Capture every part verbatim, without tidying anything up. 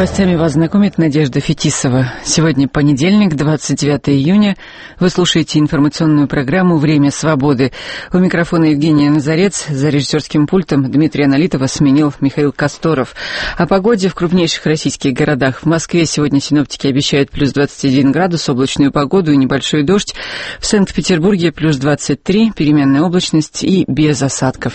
новостями вас знакомит Надежда Фетисова. Сегодня понедельник, двадцать девятое июня. Вы слушаете информационную программу «Время свободы». У микрофона Евгения Назарец. За режиссерским пультом Дмитрия Аналитова сменил Михаил Косторов. О погоде в крупнейших российских городах. В Москве сегодня синоптики обещают плюс двадцать один градус, облачную погоду и небольшой дождь. В Санкт-Петербурге плюс двадцать три, переменная облачность и без осадков.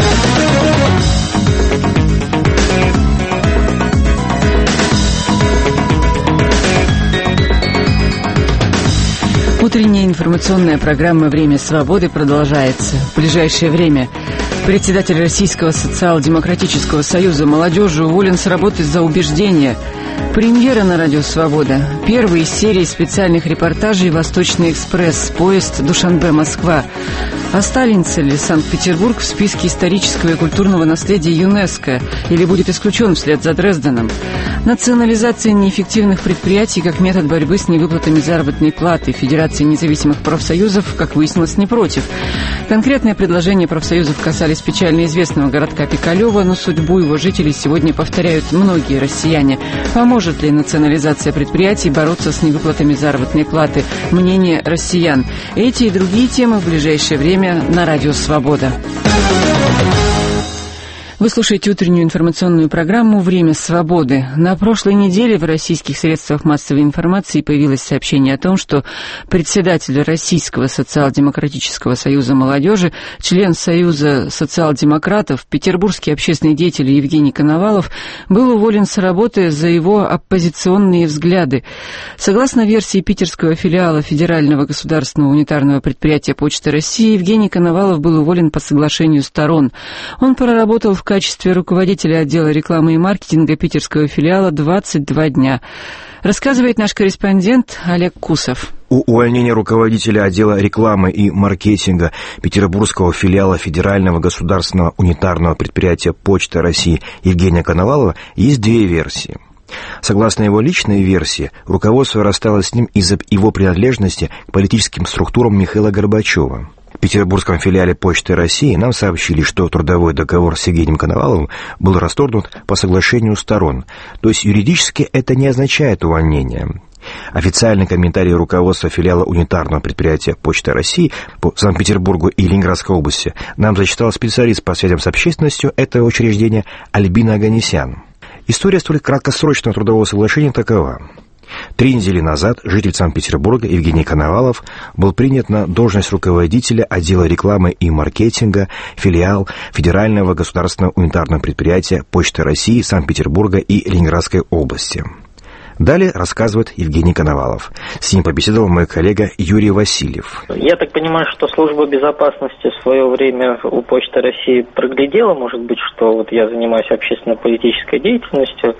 Утренняя информационная программа «Время свободы» продолжается. В ближайшее время председатель Российского социал-демократического союза молодежи уволен с работы за убеждения. Премьера на радио «Свобода». Первый из серии специальных репортажей «Восточный экспресс», поезд Душанбе-Москва. Останется ли Санкт-Петербург в списке исторического и культурного наследия ЮНЕСКО или будет исключен вслед за Дрезденом? Национализация неэффективных предприятий как метод борьбы с невыплатами заработной платы. Федерация независимых профсоюзов, как выяснилось, не против. Конкретные предложения профсоюзов касались печально известного городка Пикалево, но судьбу его жителей сегодня повторяют многие россияне. Поможет ли национализация предприятий бороться с невыплатами заработной платы? Мнение россиян. Эти и другие темы в ближайшее время на радио «Свобода». Вы слушаете утреннюю информационную программу «Время свободы». На прошлой неделе в российских средствах массовой информации появилось сообщение о том, что председатель Российского социал-демократического союза молодежи, член Союза социал-демократов, петербургский общественный деятель Евгений Коновалов был уволен с работы за его оппозиционные взгляды. Согласно версии питерского филиала Федерального государственного унитарного предприятия «Почта России», Евгений Коновалов был уволен по соглашению сторон. Он проработал в В качестве руководителя отдела рекламы и маркетинга питерского филиала двадцать два дня. Рассказывает наш корреспондент Олег Кусов. У увольнения руководителя отдела рекламы и маркетинга петербургского филиала Федерального государственного унитарного предприятия «Почта России» Евгения Коновалова есть две версии. Согласно его личной версии, руководство рассталось с ним из-за его принадлежности к политическим структурам Михаила Горбачева. В петербургском филиале «Почты России» нам сообщили, что трудовой договор с Евгением Коноваловым был расторгнут по соглашению сторон. То есть юридически это не означает увольнение. Официальный комментарий руководства филиала унитарного предприятия «Почта России» по Санкт-Петербургу и Ленинградской области нам зачитал специалист по связям с общественностью этого учреждения Альбина Оганесян. История столь краткосрочного трудового соглашения такова. Три недели назад житель Санкт-Петербурга Евгений Коновалов был принят на должность руководителя отдела рекламы и маркетинга филиал Федерального государственного унитарного предприятия «Почта России» Санкт-Петербурга и Ленинградской области. Далее рассказывает Евгений Коновалов. С ним побеседовал мой коллега Юрий Васильев. Я так понимаю, что служба безопасности в свое время у Почты России проглядела, может быть, что вот я занимаюсь общественно-политической деятельностью.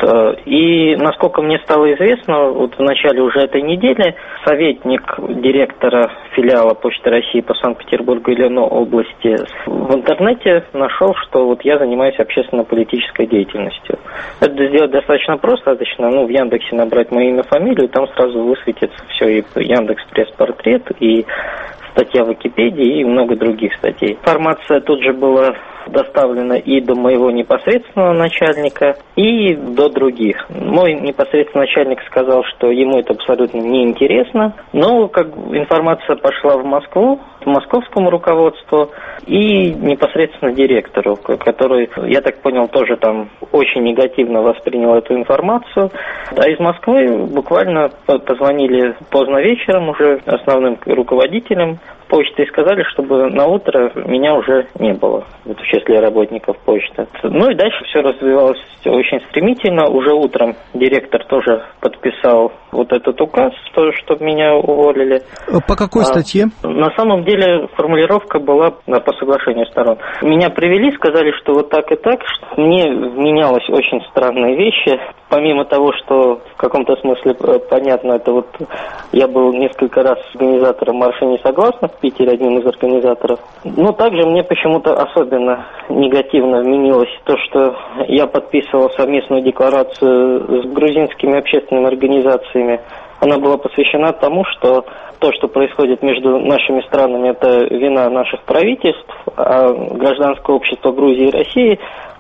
И, насколько мне стало известно, вот в начале уже этой недели советник директора филиала Почты России по Санкт-Петербургу и Ленинской области в интернете нашел, что вот я занимаюсь общественно-политической деятельностью. Это сделать достаточно просто, достаточно, ну, в Яндексе набрать мое имя, фамилию, там сразу высветится все, и Яндекс пресс-портрет, и статья в Википедии, и много других статей. Информация тут же была доставлена и до моего непосредственного начальника, и до других. Мой непосредственный начальник сказал, что ему это абсолютно неинтересно, но как информация пошла в Москву, к московскому руководству и непосредственно директору, который, я так понял, тоже там очень негативно воспринял эту информацию. А из Москвы буквально позвонили поздно вечером уже основным руководителям почты и сказали, чтобы на утро меня уже не было вот, в числе работников почты. Ну и дальше все развивалось очень стремительно. Уже утром директор тоже подписал вот этот указ, что, чтобы меня уволили. По какой а, статье? На самом деле формулировка была по соглашению сторон. Меня привели, сказали, что вот так и так. Мне вменялось очень странные вещи. Помимо того, что в каком-то смысле понятно, это вот я был несколько раз организатором марша несогласных в Питере, одним из организаторов. Но также мне почему-то особенно негативно вменилось то, что я подписывал совместную декларацию с грузинскими общественными организациями. Она была посвящена тому, что то, что происходит между нашими странами, это вина наших правительств, а гражданское общество Грузии и России,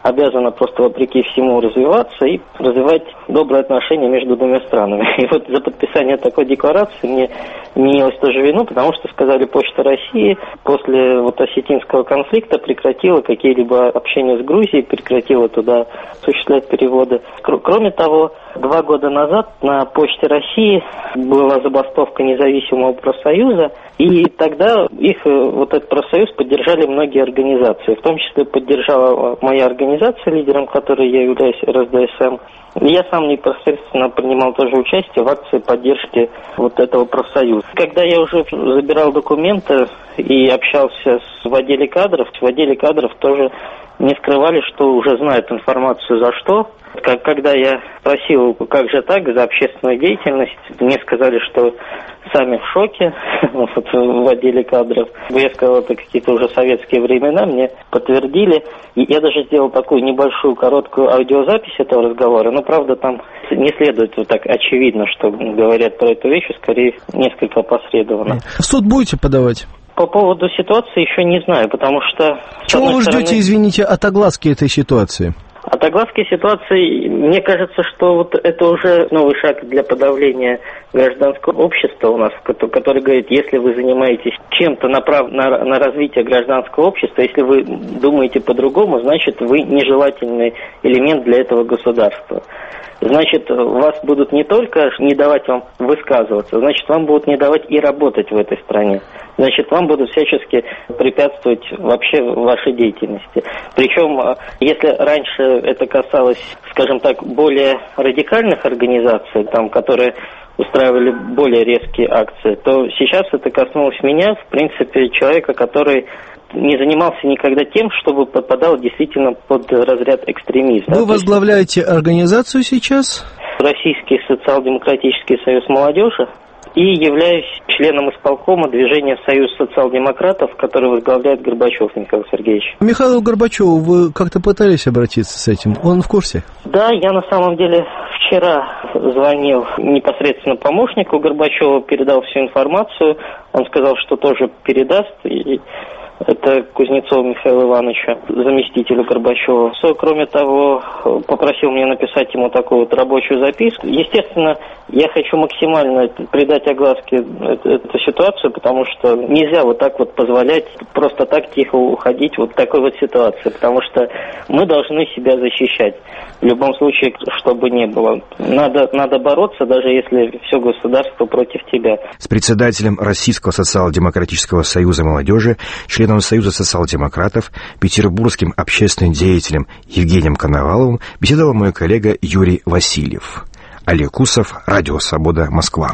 обязана просто вопреки всему развиваться и развивать добрые отношения между двумя странами. И вот за подписание такой декларации мне менялось тоже вину, потому что, сказали, Почта России после вот осетинского конфликта прекратила какие-либо общения с Грузией, прекратила туда осуществлять переводы. Кроме того, два года назад на Почте России была забастовка независимого профсоюза, и тогда их, вот этот профсоюз, поддержали многие организации. В том числе поддержала моя организация, лидером которой я являюсь, эр эс дэ эс эм. Я сам непосредственно принимал тоже участие в акции поддержки вот этого профсоюза. Когда я уже забирал документы и общался с, в отделе кадров, в отделе кадров тоже не скрывали, что уже знают информацию за что. Как, когда я спросил, как же так, за общественную деятельность, мне сказали, что сами в шоке вот, в отделе кадров. Я сказал, это какие-то уже советские времена, мне подтвердили. И я даже сделал такую небольшую, короткую аудиозапись этого разговора, но, правда, там не следует вот так очевидно, что говорят про эту вещь, скорее несколько опосредованно. В суд будете подавать? По поводу ситуации еще не знаю, потому что... Чего вы ждете, стороны... извините, от огласки этой ситуации? От огласки ситуации, мне кажется, что вот это уже новый шаг для подавления гражданского общества у нас, который говорит, если вы занимаетесь чем-то направ... на, на развитие гражданского общества, если вы думаете по-другому, значит, вы нежелательный элемент для этого государства. Значит, вас будут не только не давать вам высказываться, значит, вам будут не давать и работать в этой стране. Значит, вам будут всячески препятствовать вообще вашей деятельности. Причем, если раньше это касалось, скажем так, более радикальных организаций, там, которые устраивали более резкие акции, то сейчас это коснулось меня, в принципе, человека, который не занимался никогда тем, чтобы попадал действительно под разряд экстремизма. Вы возглавляете организацию сейчас? Российский социал-демократический союз молодежи. И являюсь членом исполкома движения «Союз социал-демократов», который возглавляет Горбачев Михаил Сергеевич. Михаилу Горбачеву вы как-то пытались обратиться с этим? Он в курсе? Да, я на самом деле вчера звонил непосредственно помощнику Горбачева, передал всю информацию. Он сказал, что тоже передаст. И это Кузнецову Михаилу Ивановичу, заместителю Горбачева. Кроме того, попросил меня написать ему такую вот рабочую записку. Естественно, я хочу максимально придать огласке эту, эту ситуацию, потому что нельзя вот так вот позволять просто так тихо уходить вот в такой вот ситуации, потому что мы должны себя защищать. В любом случае, чтобы не было. Надо, надо бороться, даже если все государство против тебя. С председателем Российского социал-демократического союза молодежи, членом Союза социал-демократов, петербургским общественным деятелем Евгением Коноваловым беседовал мой коллега Юрий Васильев. Олег Усов, Радио Свобода, Москва.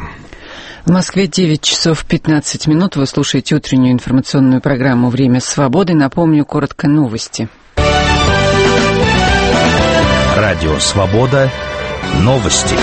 В Москве девять часов пятнадцать минут. Вы слушаете утреннюю информационную программу «Время свободы». Напомню, коротко новости. Радио Свобода. Новости.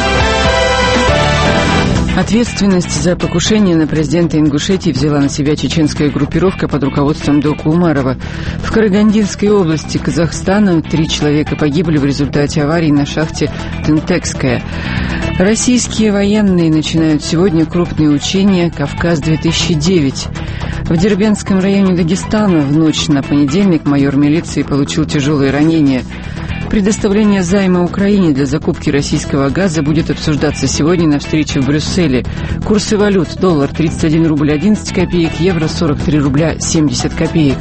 Ответственность за покушение на президента Ингушетии взяла на себя чеченская группировка под руководством Дока Умарова. В Карагандинской области Казахстана три человека погибли в результате аварии на шахте Тентекская. Российские военные начинают сегодня крупные учения «Кавказ-две тысячи девять». В Дербентском районе Дагестана в ночь на понедельник майор милиции получил тяжелые ранения. Предоставление займа Украине для закупки российского газа будет обсуждаться сегодня на встрече в Брюсселе. Курсы валют: доллар тридцать один рубль одиннадцать копеек, евро сорок три рубля семьдесят копеек.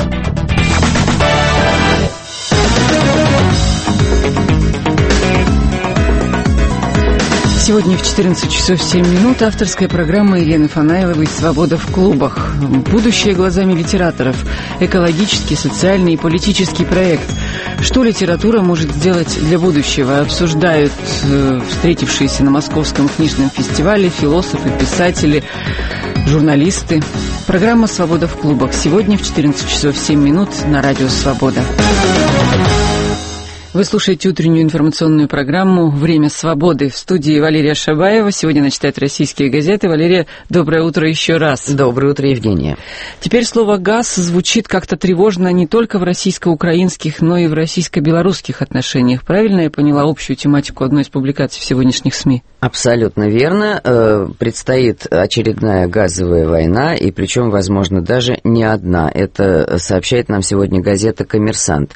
Сегодня в четырнадцать часов семь минут авторская программа Елены Фанаиловой «Свобода в клубах». Будущее глазами литераторов. Экологический, социальный и политический проект. Что литература может сделать для будущего? Обсуждают э, встретившиеся на Московском книжном фестивале философы, писатели, журналисты. Программа «Свобода в клубах». Сегодня в четырнадцать часов семь минут на радио «Свобода». Вы слушаете утреннюю информационную программу «Время свободы». В студии Валерия Шабаева. Сегодня она читает российские газеты. Валерия, доброе утро еще раз. Доброе утро, Евгения. Теперь слово «газ» звучит как-то тревожно не только в российско-украинских, но и в российско-белорусских отношениях. Правильно я поняла общую тематику одной из публикаций в сегодняшних СМИ? Абсолютно верно. Предстоит очередная газовая война, и причем, возможно, даже не одна. Это сообщает нам сегодня газета «Коммерсант».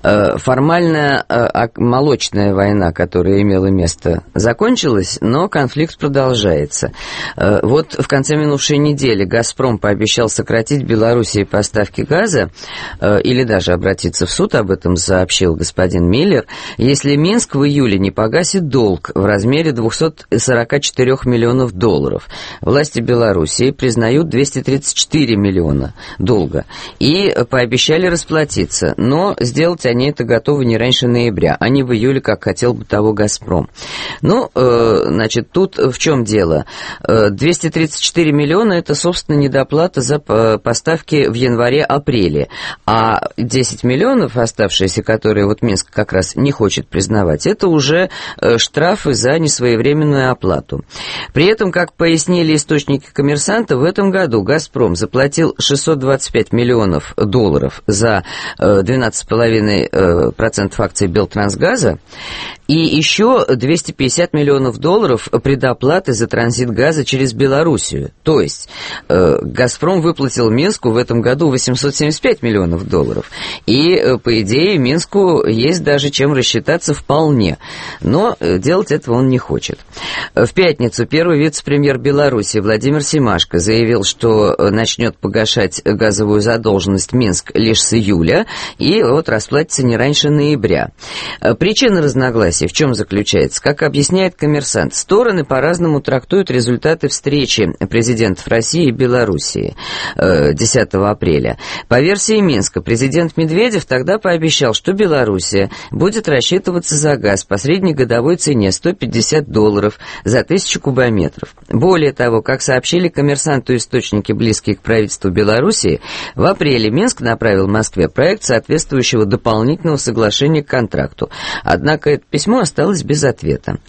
Формально молочная война, которая имела место, закончилась, но конфликт продолжается. Вот в конце минувшей недели «Газпром» пообещал сократить Белоруссии поставки газа, или даже обратиться в суд, об этом сообщил господин Миллер, если Минск в июле не погасит долг в размере двести сорок четыре миллионов долларов. Власти Белоруссии признают двести тридцать четыре миллиона долга и пообещали расплатиться, но сделать они это готовы не раньше ноября, а не в июле, как хотел бы того «Газпром». Ну, э, значит, тут в чем дело? двести тридцать четыре миллиона – это, собственно, недоплата за поставки в январе-апреле, а десять миллионов, оставшиеся, которые вот Минск как раз не хочет признавать, это уже штрафы за несвоевременную оплату. При этом, как пояснили источники «Коммерсанта», в этом году «Газпром» заплатил шестьсот двадцать пять миллионов долларов за двенадцать целых пять десятых процента акций Белтрансгаза и еще двести пятьдесят миллионов долларов предоплаты за транзит газа через Белоруссию. То есть э, «Газпром» выплатил Минску в этом году восемьсот семьдесят пять миллионов долларов. И, э, по идее, Минску есть даже чем рассчитаться вполне. Но э, делать этого он не хочет. В пятницу первый вице-премьер Беларуси Владимир Семашко заявил, что начнет погашать газовую задолженность Минск лишь с июля и вот расплатится не раньше ноября. Причина разногласий в чем заключается? Как объясняет «Коммерсант», стороны по-разному трактуют результаты встречи президентов России и Белоруссии десятого апреля. По версии Минска, президент Медведев тогда пообещал, что Белоруссия будет рассчитываться за газ по среднегодовой цене сто пятьдесят долларов за тысячу кубометров. Более того, как сообщили «Коммерсанту» источники, близкие к правительству Белоруссии, в апреле Минск направил Москве проект соответствующего дополнительного соглашения к контракту. Однако это письмо осталось без ответа.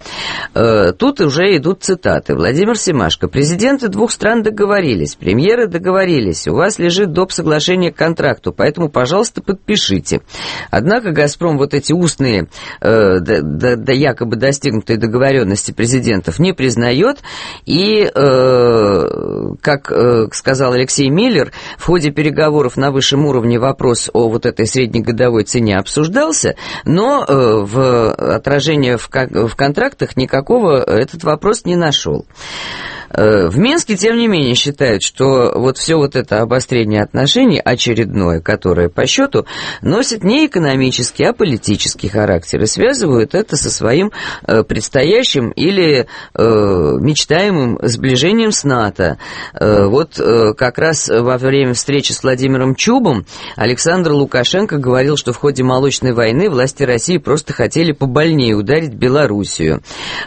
Тут уже идут цитаты. Владимир Семашко. Президенты двух стран договорились, премьеры договорились, у вас лежит доп. Соглашение к контракту, поэтому, пожалуйста, подпишите. Однако «Газпром» вот эти устные, э, да, да, да, якобы достигнутые договоренности президентов не признает, и, э, как э, сказал Алексей Миллер, в ходе переговоров на высшем уровне вопрос о вот этой среднегодовой цене обсуждался, но э, в отражение в, в контрактах никакого этот вопрос не нашел. В Минске, тем не менее, считают, что вот все вот это обострение отношений, очередное, которое по счету, носит не экономический, а политический характер, и связывают это со своим предстоящим или мечтаемым сближением с НАТО. Вот как раз во время встречи с Владимиром Чубом Александр Лукашенко говорил, что в ходе молочной войны власти России просто хотели побольнее ударить Белоруссию,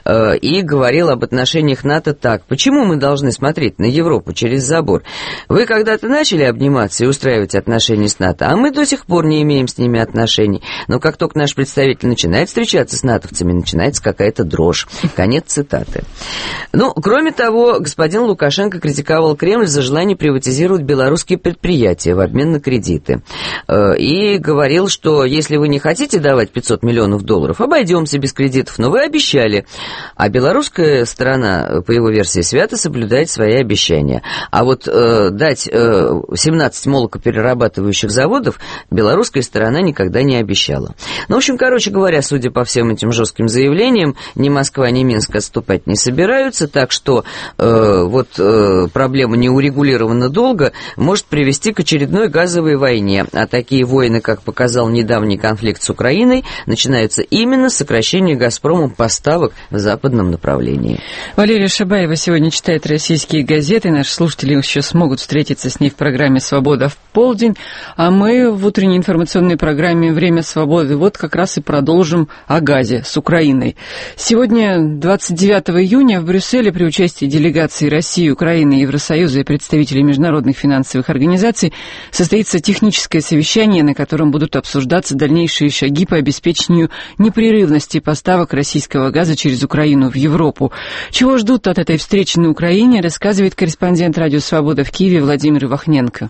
и говорил об отношениях НАТО так: почему Почему мы должны смотреть на Европу через забор? Вы когда-то начали обниматься и устраивать отношения с НАТО, а мы до сих пор не имеем с ними отношений. Но как только наш представитель начинает встречаться с натовцами, начинается какая-то дрожь. Конец цитаты. Ну, кроме того, господин Лукашенко критиковал Кремль за желание приватизировать белорусские предприятия в обмен на кредиты. И говорил, что если вы не хотите давать пятьсот миллионов долларов, обойдемся без кредитов, но вы обещали. А белорусская сторона, по его версии, свято соблюдает свои обещания. А вот э, дать э, семнадцать молокоперерабатывающих заводов белорусская сторона никогда не обещала. Ну, в общем, короче говоря, судя по всем этим жестким заявлениям, ни Москва, ни Минск отступать не собираются, так что э, вот э, проблема неурегулированно долго может привести к очередной газовой войне. А такие войны, как показал недавний конфликт с Украиной, начинаются именно с сокращения «Газпромом» поставок в западном направлении. Валерия Шабаева сегодня читает российские газеты. Наши слушатели еще смогут встретиться с ней в программе «Свобода в полдень». А мы в утренней информационной программе «Время свободы» вот как раз и продолжим о газе с Украиной. Сегодня, двадцать девятого июня, в Брюсселе при участии делегаций России, Украины, Евросоюза и представителей международных финансовых организаций состоится техническое совещание, на котором будут обсуждаться дальнейшие шаги по обеспечению непрерывности поставок российского газа через Украину в Европу. Чего ждут от этой встречи на Украине, рассказывает корреспондент «Радио Свобода» в Киеве Владимир Ивахненко.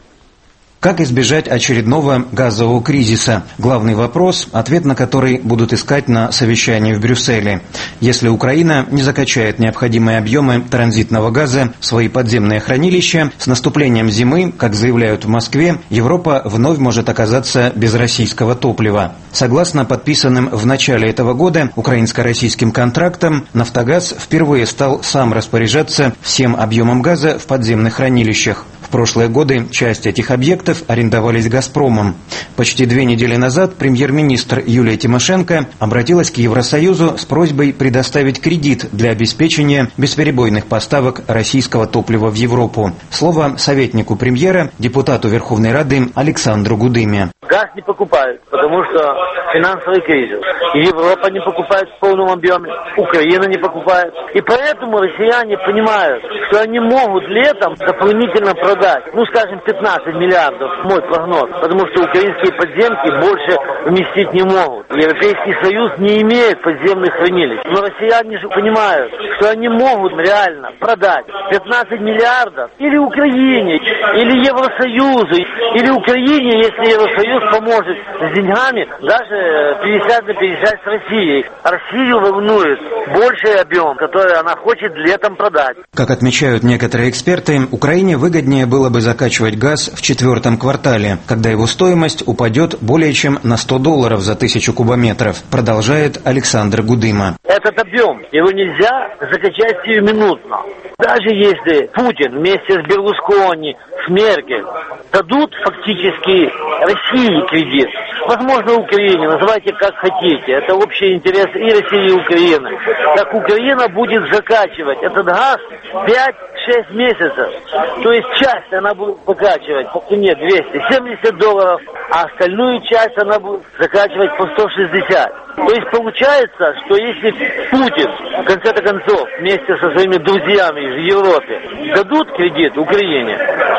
Как избежать очередного газового кризиса? Главный вопрос, ответ на который будут искать на совещании в Брюсселе. Если Украина не закачает необходимые объемы транзитного газа в свои подземные хранилища, с наступлением зимы, как заявляют в Москве, Европа вновь может оказаться без российского топлива. Согласно подписанным в начале этого года украинско-российским контрактам, «Нафтогаз» впервые стал сам распоряжаться всем объемом газа в подземных хранилищах. В прошлые годы часть этих объектов арендовались «Газпромом». Почти две недели назад премьер-министр Юлия Тимошенко обратилась к Евросоюзу с просьбой предоставить кредит для обеспечения бесперебойных поставок российского топлива в Европу. Слово советнику премьера, депутату Верховной Рады Александру Гудыме. Газ не покупают, потому что финансовый кризис. Европа не покупает в полном объеме, Украина не покупает. И поэтому россияне понимают, что они могут летом дополнительно продать, ну, скажем, пятнадцать миллиардов, мой прогноз, потому что украинские подземки больше вместить не могут. Европейский Союз не имеет подземных хранилищ. Но россияне же понимают, что они могут реально продать пятнадцать миллиардов или Украине, или Евросоюзу, или Украине, если Евросоюз поможет с деньгами, даже пятьдесят на пятьдесят с Россией. Россию волнует больший объем, который она хочет летом продать. Как отмечают некоторые эксперты, Украине выгоднее было бы закачивать газ в четвертом квартале, когда его стоимость упадет более чем на сто долларов за тысячу кубометров, продолжает Александр Гудыма. Этот объем, его нельзя закачать сиюминутно. Даже если Путин вместе с Берлускони, с Меркель дадут фактически России кредит, возможно, Украине, называйте как хотите, это общий интерес и России, и Украины, так Украина будет закачивать этот газ пять-шесть месяцев. То есть часть она будет закачивать по цене двести семьдесят долларов, а остальную часть она будет закачивать по сто шестьдесят. То есть получается, что если Путин, в конце-то концов, вместе со своими друзьями в Европе дадут кредит Украине,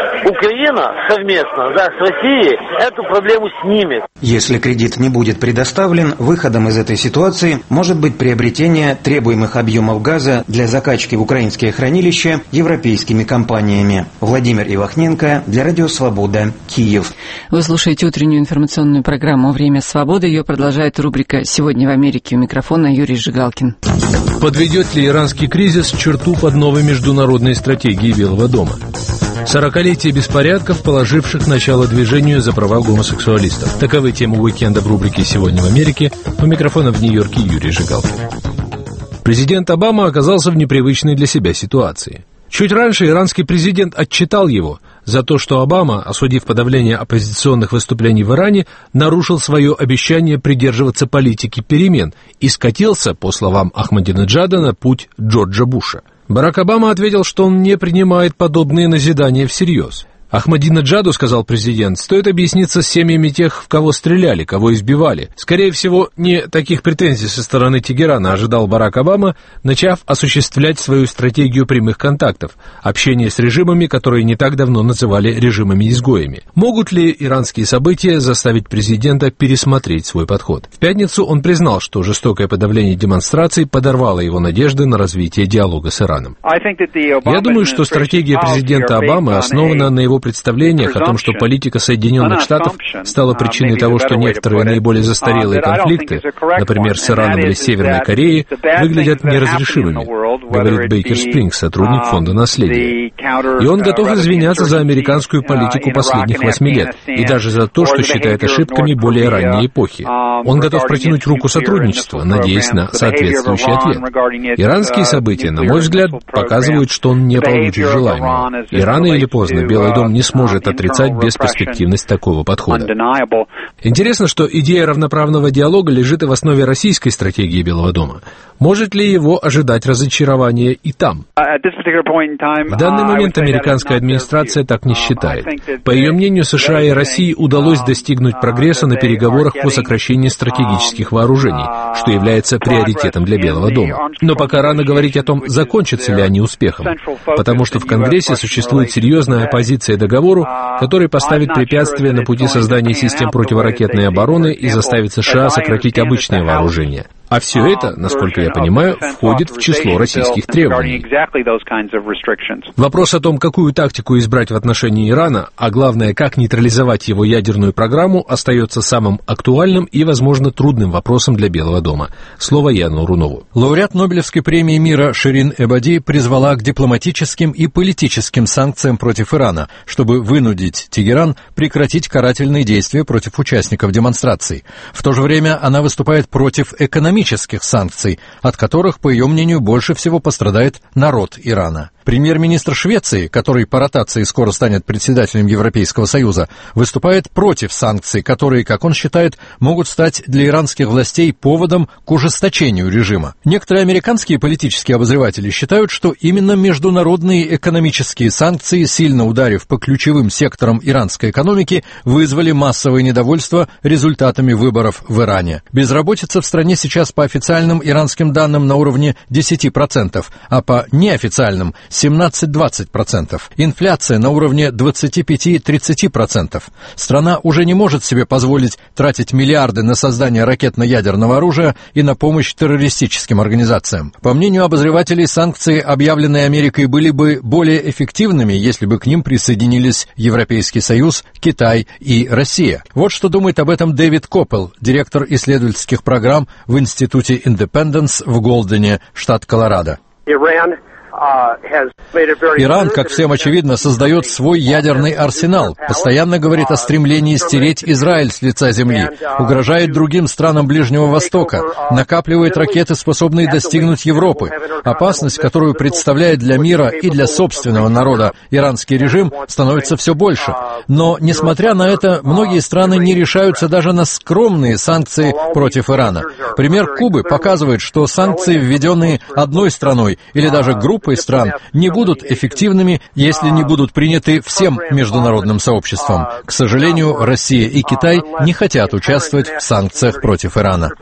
Украина совместно, да, с Россией эту проблему снимет. Если кредит не будет предоставлен, выходом из этой ситуации может быть приобретение требуемых объемов газа для закачки в украинские хранилища европейскими компаниями. Владимир Ивахненко для Радио Свобода, Киев. Вы слушаете утреннюю информационную программу «Время свободы». Ее продолжает рубрика «Сегодня в Америке». У микрофона Юрий Жигалкин. Подведет ли иранский кризис черту под новой международной стратегией Белого дома? Сорокалетие беспорядков, положивших начало движению за права гомосексуалистов. Таковы темы уикенда в рубрике «Сегодня в Америке». У микрофона в Нью-Йорке Юрий Жигалкин. Президент Обама оказался в непривычной для себя ситуации. Чуть раньше иранский президент отчитал его за то, что Обама, осудив подавление оппозиционных выступлений в Иране, нарушил свое обещание придерживаться политики перемен и скатился, по словам Ахмадинеджада, на путь Джорджа Буша. Барак Обама ответил, что он не принимает подобные назидания всерьез. Ахмадинеджаду, сказал президент, стоит объясниться с семьями тех, в кого стреляли, кого избивали. Скорее всего, не таких претензий со стороны Тегерана ожидал Барак Обама, начав осуществлять свою стратегию прямых контактов, общение с режимами, которые не так давно называли режимами-изгоями. Могут ли иранские события заставить президента пересмотреть свой подход? В пятницу он признал, что жестокое подавление демонстраций подорвало его надежды на развитие диалога с Ираном. Я думаю, что стратегия президента Обамы основана на его представлениях о том, что политика Соединенных Штатов стала причиной того, что некоторые наиболее застарелые конфликты, например, с Ираном или Северной Кореей, выглядят неразрешимыми, говорит Бейкер Спрингс, сотрудник фонда наследия. И он готов извиняться за американскую политику последних восьми лет, и даже за то, что считает ошибками более ранней эпохи. Он готов протянуть руку сотрудничества, надеясь на соответствующий ответ. Иранские события, на мой взгляд, показывают, что он не получит желаемого. И рано или поздно Белый дом Иран не сможет отрицать бесперспективность такого подхода. Интересно, что идея равноправного диалога лежит и в основе российской стратегии Белого дома. Может ли его ожидать разочарование и там? В данный момент американская администрация так не считает. По ее мнению, США и России удалось достигнуть прогресса на переговорах по сокращению стратегических вооружений, что является приоритетом для Белого дома. Но пока рано говорить о том, закончатся ли они успехом, потому что в Конгрессе существует серьезная оппозиция договору, который поставит препятствия на пути создания систем противоракетной обороны и заставит США сократить обычные вооружения. А все это, насколько я понимаю, входит в число российских требований. Вопрос о том, какую тактику избрать в отношении Ирана, а главное, как нейтрализовать его ядерную программу, остается самым актуальным и, возможно, трудным вопросом для Белого дома. Слово Яну Рунову. Лауреат Нобелевской премии мира Ширин Эбади призвала к дипломатическим и политическим санкциям против Ирана, чтобы вынудить Тегеран прекратить карательные действия против участников демонстраций. В то же время она выступает против экономических санкций, от которых, по ее мнению, больше всего пострадает народ Ирана. Премьер-министр Швеции, который по ротации скоро станет председателем Европейского Союза, выступает против санкций, которые, как он считает, могут стать для иранских властей поводом к ужесточению режима. Некоторые американские политические обозреватели считают, что именно международные экономические санкции, сильно ударив по ключевым секторам иранской экономики, вызвали массовое недовольство результатами выборов в Иране. Безработица в стране сейчас по официальным иранским данным на уровне десять процентов, а по неофициальным – семнадцать-двадцать процентов. Инфляция на уровне двадцать пять - тридцать процентов. Страна уже не может себе позволить тратить миллиарды на создание ракетно-ядерного оружия и на помощь террористическим организациям. По мнению обозревателей, санкции, объявленные Америкой, были бы более эффективными, если бы к ним присоединились Европейский Союз, Китай и Россия. Вот что думает об этом Дэвид Коппел, директор исследовательских программ в Институте Independence в Голдене, штат Колорадо. Иран, как всем очевидно, создает свой ядерный арсенал, постоянно говорит о стремлении стереть Израиль с лица земли, угрожает другим странам Ближнего Востока, накапливает ракеты, способные достигнуть Европы. Опасность, которую представляет для мира и для собственного народа иранский режим, становится все больше. Но, несмотря на это, многие страны не решаются даже на скромные санкции против Ирана. Пример Кубы показывает, что санкции, введенные одной страной или даже группой стран, не будут эффективными, если не будут приняты всем международным сообществом. К сожалению, Россия и Китай не хотят участвовать в санкциях против Ирана.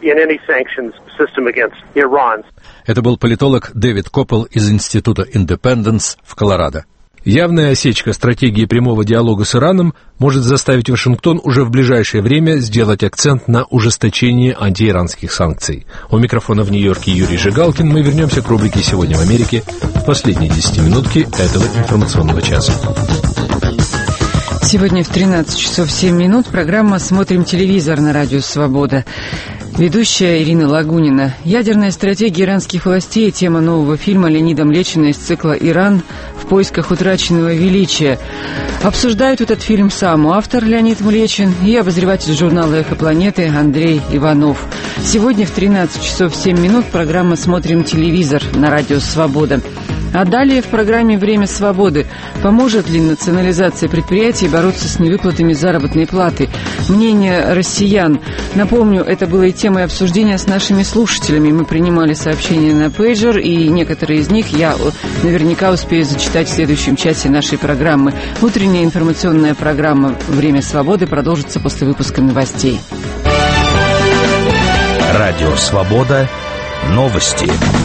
Это был политолог Дэвид Коппел из Института Independence в Колорадо. Явная осечка стратегии прямого диалога с Ираном может заставить Вашингтон уже в ближайшее время сделать акцент на ужесточении антииранских санкций. У микрофона в Нью-Йорке Юрий Жигалкин. Мы вернемся к рубрике «Сегодня в Америке» в последние десятиминутки этого информационного часа. Сегодня в тринадцать часов семь минут программа «Смотрим телевизор» на радио «Свобода». Ведущая Ирина Лагунина. Ядерная стратегия иранских властей – тема нового фильма Леонида Млечина из цикла «Иран в поисках утраченного величия». Обсуждают этот фильм сам автор Леонид Млечин и обозреватель журнала «Эхо планеты» Андрей Иванов. Сегодня в тринадцать часов семь минут программа «Смотрим телевизор» на радио «Свобода». А далее в программе «Время свободы». Поможет ли национализация предприятий бороться с невыплатами заработной платы? Мнение россиян. Напомню, это было и темой обсуждения с нашими слушателями. Мы принимали сообщения на пейджер, и некоторые из них я наверняка успею зачитать в следующем часе нашей программы. Утренняя информационная программа «Время свободы» продолжится после выпуска новостей. Радио «Свобода». Новости.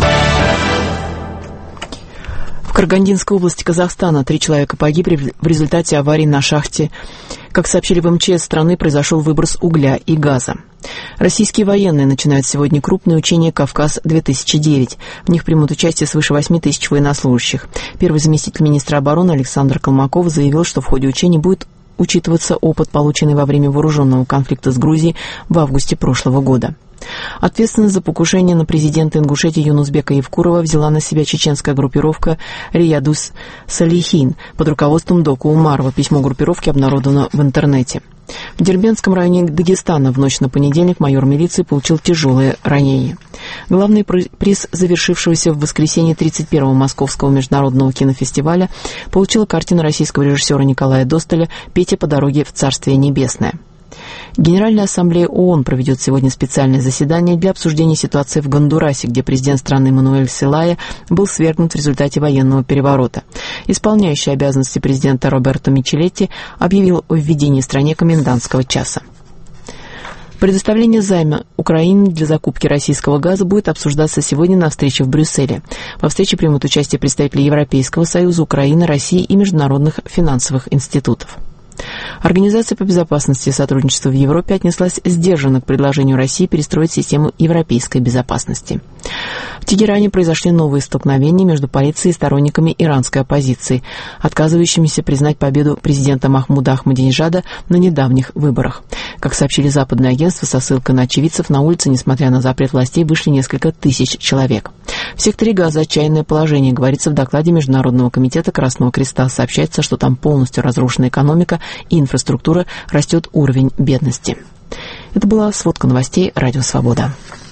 В Карагандинской области Казахстана три человека погибли в результате аварии на шахте. Как сообщили в эм че эс страны, произошел выброс угля и газа. Российские военные начинают сегодня крупные учения «Кавказ-две тысячи девять». В них примут участие свыше восьми тысяч военнослужащих. Первый заместитель министра обороны Александр Калмаков заявил, что в ходе учений будет учитываться опыт, полученный во время вооруженного конфликта с Грузией в августе прошлого года. Ответственность за покушение на президента Ингушетии Юнусбека Евкурова взяла на себя чеченская группировка «Риядус Салихин» под руководством Доку Умарова. Письмо группировки обнародовано в интернете. В Дербентском районе Дагестана в ночь на понедельник майор милиции получил тяжелое ранение. Главный приз завершившегося в воскресенье тридцать первого Московского международного кинофестиваля получила картина российского режиссера Николая Достоля «Петя по дороге в Царствие Небесное». Генеральная ассамблея ООН проведет сегодня специальное заседание для обсуждения ситуации в Гондурасе, где президент страны Мануэль Селая был свергнут в результате военного переворота. Исполняющий обязанности президента Роберто Мичелетти объявил о введении в стране комендантского часа. Предоставление займа Украине для закупки российского газа будет обсуждаться сегодня на встрече в Брюсселе. Во встрече примут участие представители Европейского Союза, Украины, России и международных финансовых институтов. Организация по безопасности и сотрудничеству в Европе отнеслась сдержанно к предложению России перестроить систему европейской безопасности. В Тегеране произошли новые столкновения между полицией и сторонниками иранской оппозиции, отказывающимися признать победу президента Махмуда Ахмадинежада на недавних выборах. Как сообщили западные агентства со ссылкой на очевидцев, на улице, несмотря на запрет властей, вышли несколько тысяч человек. В секторе Газа отчаянное положение, говорится в докладе Международного комитета Красного Креста. Сообщается, что там полностью разрушена экономика и инфраструктура, растет уровень бедности. Это была сводка новостей «Радио Свобода».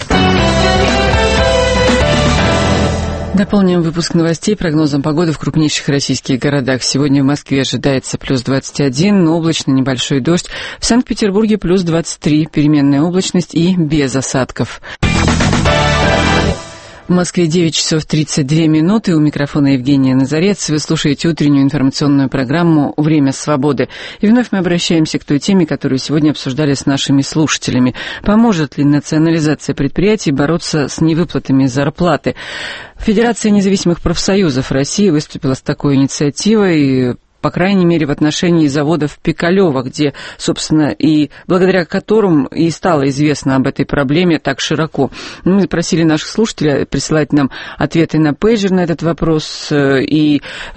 Дополним выпуск новостей прогнозом погоды в крупнейших российских городах. Сегодня в Москве ожидается плюс двадцать один, но облачно, небольшой дождь. В Санкт-Петербурге плюс двадцать три, переменная облачность и без осадков. В Москве девять часов тридцать две минуты. У микрофона Евгения Назарец. Вы слушаете утреннюю информационную программу «Время свободы». И вновь мы обращаемся к той теме, которую сегодня обсуждали с нашими слушателями. Поможет ли национализация предприятий бороться с невыплатами зарплаты? Федерация независимых профсоюзов России выступила с такой инициативой, по крайней мере, в отношении заводов Пикалево, где, собственно, и благодаря которым и стало известно об этой проблеме так широко. Мы просили наших слушателей присылать нам ответы на пейджер на этот вопрос, и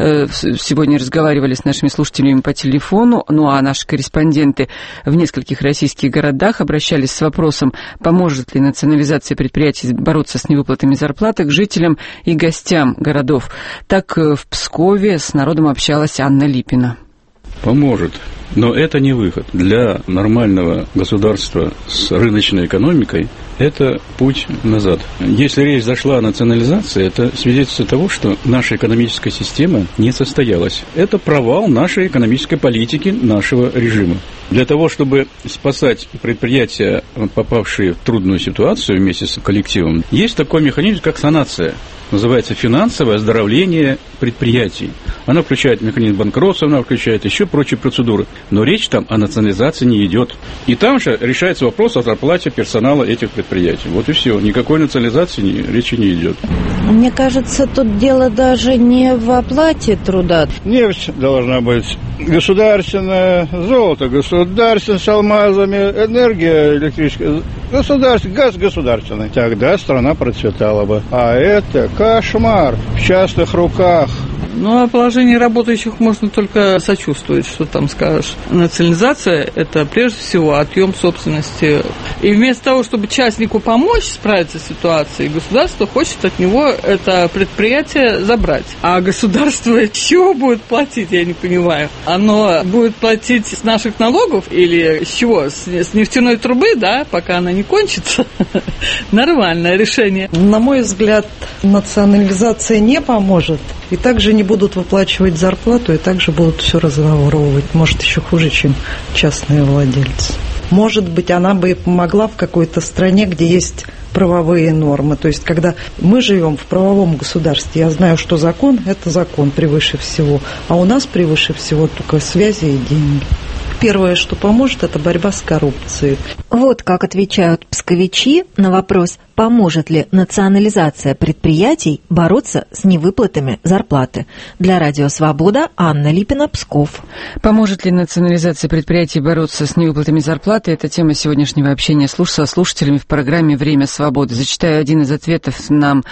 сегодня разговаривали с нашими слушателями по телефону, ну а наши корреспонденты в нескольких российских городах обращались с вопросом, поможет ли национализация предприятий бороться с невыплатами зарплаты к жителям и гостям городов. Так в Пскове с народом общалась Анна Липина. Поможет, но это не выход. Для нормального государства с рыночной экономикой это путь назад. Если речь зашла о национализации, это свидетельство того, что наша экономическая система не состоялась. Это провал нашей экономической политики, нашего режима. Для того, чтобы спасать предприятия, попавшие в трудную ситуацию вместе с коллективом, есть такой механизм, как санация. Называется финансовое оздоровление предприятий. Она включает механизм банкротства, она включает еще прочие процедуры. Но речь там о национализации не идет. И там же решается вопрос о зарплате персонала этих предприятий. Вот и все. Никакой национализации не, речи не идет. Мне кажется, тут дело даже не в оплате труда. Нефть должна быть государственная, золото государственное с алмазами, энергия электрическая государственная, газ государственный. Тогда страна процветала бы. А это кошмар в частных руках. Ну, о положении работающих можно только сочувствовать, что там скажешь. Национализация – это прежде всего отъем собственности. И вместо того, чтобы частнику помочь справиться с ситуацией, государство хочет от него это предприятие забрать. А государство с чего будет платить, я не понимаю. Оно будет платить с наших налогов или с чего? С нефтяной трубы, да, пока она не кончится? Нормальное решение. На мой взгляд, национализация не поможет. И также не будут выплачивать зарплату, и также будут все разворовывать. Может, еще хуже, чем частные владельцы. Может быть, она бы и помогла в какой-то стране, где есть правовые нормы. То есть, когда мы живем в правовом государстве, я знаю, что закон – это закон превыше всего. А у нас превыше всего только связи и деньги. Первое, что поможет, это борьба с коррупцией. Вот как отвечают псковичи на вопрос, поможет ли национализация предприятий бороться с невыплатами зарплаты. Для Радио Свобода Анна Липина, Псков. Поможет ли национализация предприятий бороться с невыплатами зарплаты? Это тема сегодняшнего общения со слушателями в программе «Время свободы». Зачитаю один из ответов, нам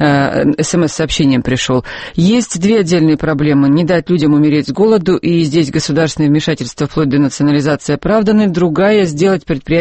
э, смс-сообщением пришел. Есть две отдельные проблемы. Не дать людям умереть с голоду, и здесь государственное вмешательство вплоть до национализации оправданы. Другая – сделать предприятия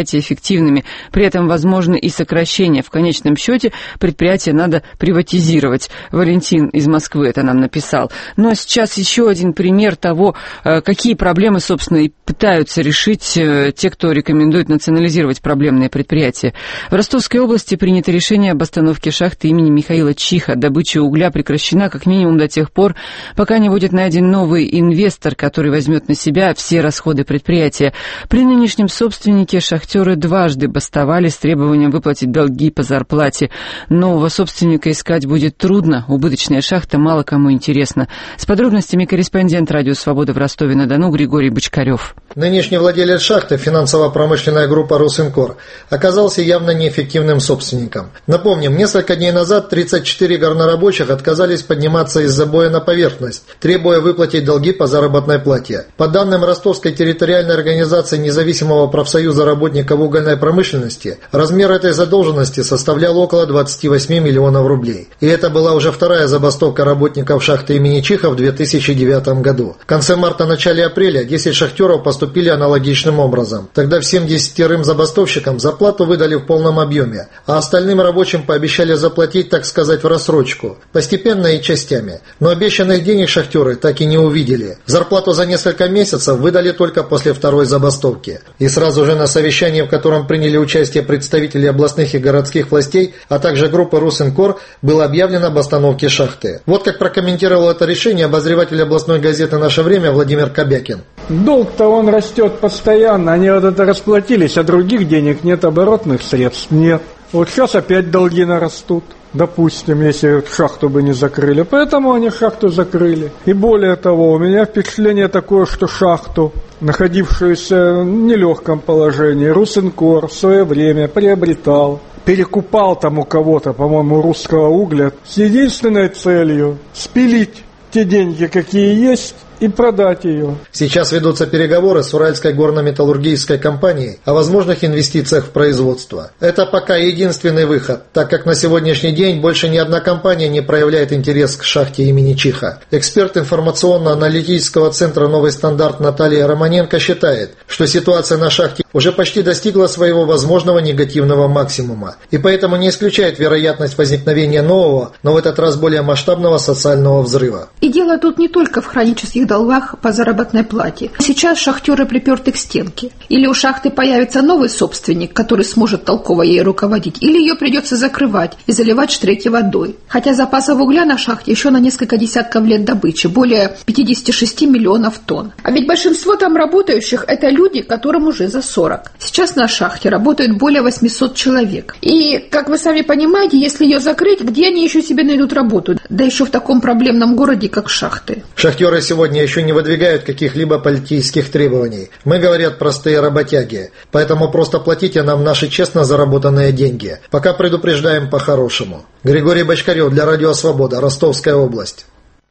предприятия эффективными. При этом возможно и сокращение. В конечном счете предприятие надо приватизировать. Валентин из Москвы это нам написал. Ну а сейчас еще один пример того, какие проблемы, собственно, и пытаются решить те, кто рекомендует национализировать проблемные предприятия. В Ростовской области принято решение об остановке шахты имени Михаила Чиха. Добыча угля прекращена как минимум до тех пор, пока не будет найден новый инвестор, который возьмет на себя все расходы предприятия. При нынешнем собственнике шахтеры дважды бастовали с требованием выплатить долги по зарплате. Нового собственника искать будет трудно. Убыточная шахта мало кому интересна. С подробностями корреспондент «Радио Свобода» в Ростове-на-Дону Григорий Бочкарев. Нынешний владелец шахты, финансово-промышленная группа «Русинкор», оказался явно неэффективным собственником. Напомним, несколько дней назад тридцать четыре горнорабочих отказались подниматься из забоя на поверхность, требуя выплатить долги по заработной плате. По данным Ростовской территориальной организации Независимого профсоюза работников угольной промышленности, размер этой задолженности составлял около двадцать восемь миллионов рублей. И это была уже вторая забастовка работников шахты имени Чиха в две тысячи девятом году. В конце марта-начале апреля десять шахтеров поступили аналогичным образом. Тогда всем десятерым забастовщикам зарплату выдали в полном объеме, а остальным рабочим пообещали заплатить, так сказать, в рассрочку, постепенно и частями. Но обещанных денег шахтеры так и не увидели. Зарплату за несколько месяцев выдали только после второй забастовки. И сразу же на совещании, в котором приняли участие представители областных и городских властей, а также группы «Русинкор», было объявлено об остановке шахты. Вот как прокомментировал это решение обозреватель областной газеты «Наше время» Владимир Кобякин. Долг-то он растет постоянно, они вот это расплатились, а других денег нет, оборотных средств нет. Вот сейчас опять долги нарастут, допустим, если шахту бы не закрыли. Поэтому они шахту закрыли. И более того, у меня впечатление такое, что шахту, находившуюся в нелегком положении, Русинкор в свое время приобретал, перекупал там у кого-то, по-моему, русского угля, с единственной целью спилить те деньги, какие есть, и продать ее. Сейчас ведутся переговоры с Уральской горно-металлургической компанией о возможных инвестициях в производство. Это пока единственный выход, так как на сегодняшний день больше ни одна компания не проявляет интерес к шахте имени Чиха. Эксперт информационно-аналитического центра «Новый стандарт» Наталья Романенко считает, что ситуация на шахте уже почти достигла своего возможного негативного максимума, и поэтому не исключает вероятность возникновения нового, но в этот раз более масштабного социального взрыва. И дело тут не только в хронических долгах по заработной плате. Сейчас шахтеры приперты к стенке. Или у шахты появится новый собственник, который сможет толково ей руководить, или ее придется закрывать и заливать штреки водой. Хотя запасов угля на шахте еще на несколько десятков лет добычи, более пятьдесят шесть миллионов тонн. А ведь большинство там работающих – это люди, которым уже за сорок. Сейчас на шахте работают более восемьсот человек. И, как вы сами понимаете, если ее закрыть, где они еще себе найдут работу? Да еще в таком проблемном городе, как шахты. Шахтеры сегодня еще не выдвигают каких-либо политических требований. Мы, говорят, простые работяги. Поэтому просто платите нам наши честно заработанные деньги. Пока предупреждаем по-хорошему. Григорий Бочкарев для Радио Свобода, Ростовская область.